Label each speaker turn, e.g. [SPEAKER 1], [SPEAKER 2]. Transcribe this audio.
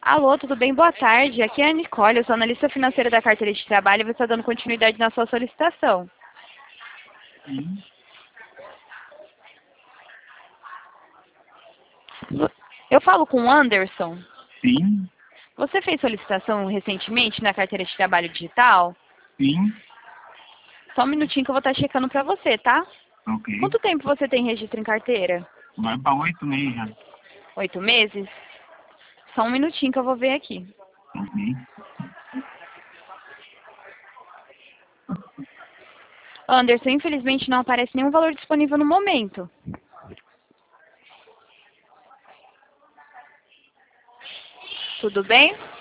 [SPEAKER 1] Alô, tudo bem? Boa tarde. Aqui é a Nicole, eu sou analista financeira da carteira de trabalho e você está dando continuidade na sua solicitação.
[SPEAKER 2] Sim,
[SPEAKER 1] Eu falo com o Anderson.
[SPEAKER 2] sim,
[SPEAKER 1] Você fez solicitação recentemente na carteira de trabalho digital?
[SPEAKER 2] sim,
[SPEAKER 1] Só um minutinho que eu vou estar checando para você, tá?
[SPEAKER 2] ok.
[SPEAKER 1] Quanto tempo você tem registro em carteira?
[SPEAKER 2] Vai para 8 meses já.
[SPEAKER 1] 8 meses? Só um minutinho que eu vou ver aqui.
[SPEAKER 2] Ok.
[SPEAKER 1] Anderson, infelizmente não aparece nenhum valor disponível no momento. Tudo bem?